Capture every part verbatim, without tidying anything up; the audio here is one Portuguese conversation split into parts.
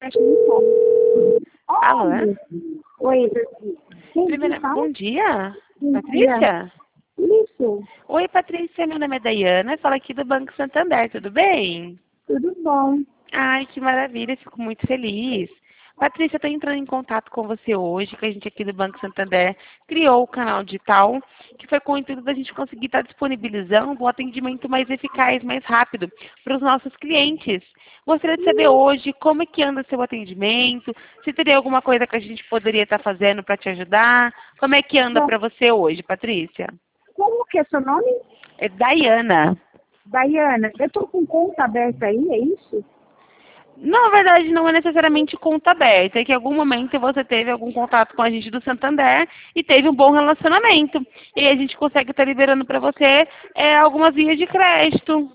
Acho que não pode. Alô? É? Oi, Patrícia. Quem Primeira, fala? bom dia, Bom dia. Patrícia. Isso, Oi, Patrícia, meu nome é Dayana, falo aqui do Banco Santander, tudo bem? tudo bom. Ai, que maravilha, fico muito feliz. Patrícia, eu estou entrando em contato com você hoje, que a gente aqui do Banco Santander criou o canal digital, que foi com o intuito da gente conseguir estar disponibilizando um atendimento mais eficaz, mais rápido para os nossos clientes. Gostaria de saber hoje como é que anda seu atendimento, se teria alguma coisa que a gente poderia estar fazendo para te ajudar. Como é que anda Bom, para você hoje, Patrícia? como que é seu nome? É Dayana. Daiana. Eu tô com conta aberta aí, é isso? Na verdade, não é necessariamente conta aberta, é que em algum momento você teve algum contato com a gente do Santander e teve um bom relacionamento. E a gente consegue estar liberando para você é, algumas vias de crédito.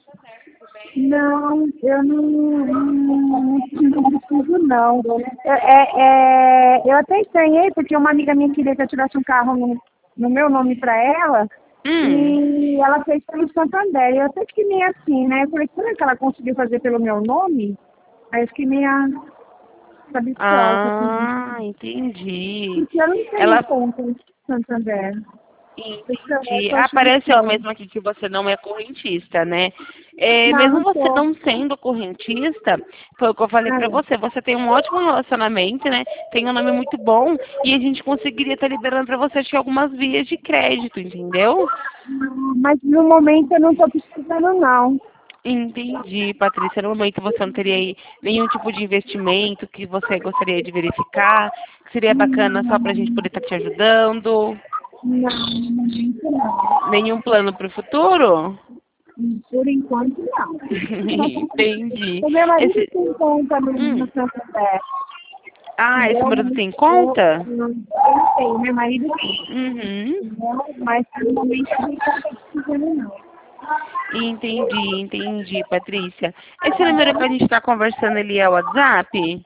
Não, eu não, não, não preciso, não. É, é, é, eu até estranhei, porque uma amiga minha queria que eu tirasse um carro no, no meu nome para ela, Hum. e ela fez pelo Santander. Eu até fiquei meio assim, né? Eu falei, será que ela conseguiu fazer pelo meu nome? Aí eu fiquei meio sabiciosa, assim. Ah, entendi. Porque eu não tenho Ela conta no Santander. Isso eu entendi. tô achando Apareceu estranho. mesmo aqui que você não é correntista, né? É, Não, mesmo não você tô. não sendo correntista, foi o que eu falei pra Ah, você, você tem um ótimo relacionamento, né? Tem um nome muito bom e a gente conseguiria estar liberando pra você acho que algumas vias de crédito, entendeu? mas no momento eu não tô precisando, não. Entendi, Patrícia. No momento você não teria aí nenhum tipo de investimento que você gostaria de verificar, que seria bacana só pra gente poder estar te ajudando. Não, no momento não. Nenhum plano para o futuro? Por enquanto, não. Entendi. O meu marido Esse... tem conta no, no Hum. Santander. Ah, esse Entendeu? marido tem Eu, conta? eu não tenho, meu marido tem. Uhum. Entendeu? Mas no momento a gente não tá precisando, não. Entendi, entendi, Patrícia. Esse número que a gente está conversando, ele é o WhatsApp?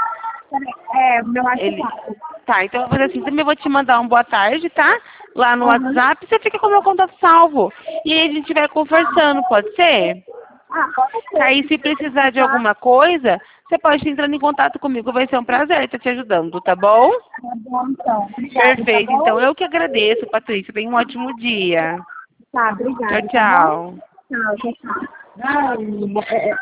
É, meu Ele... WhatsApp. Tá, então eu vou fazer assim, também vou te mandar um boa tarde, tá? Lá no Aham. WhatsApp, você fica com o meu contato salvo. E aí a gente vai conversando, pode ser? Ah, pode Aí, ser. se precisar de alguma coisa, você pode estar entrando em contato comigo. Vai ser um prazer estar te ajudando, tá bom? Tá bom, então. Obrigada, tá Perfeito. Então, bom? eu que agradeço, Patrícia. Tenha um ótimo dia. Tá, Tchau, obrigada, tá bom? tchau. Tchau, tchau, tchau. Ai, é, é,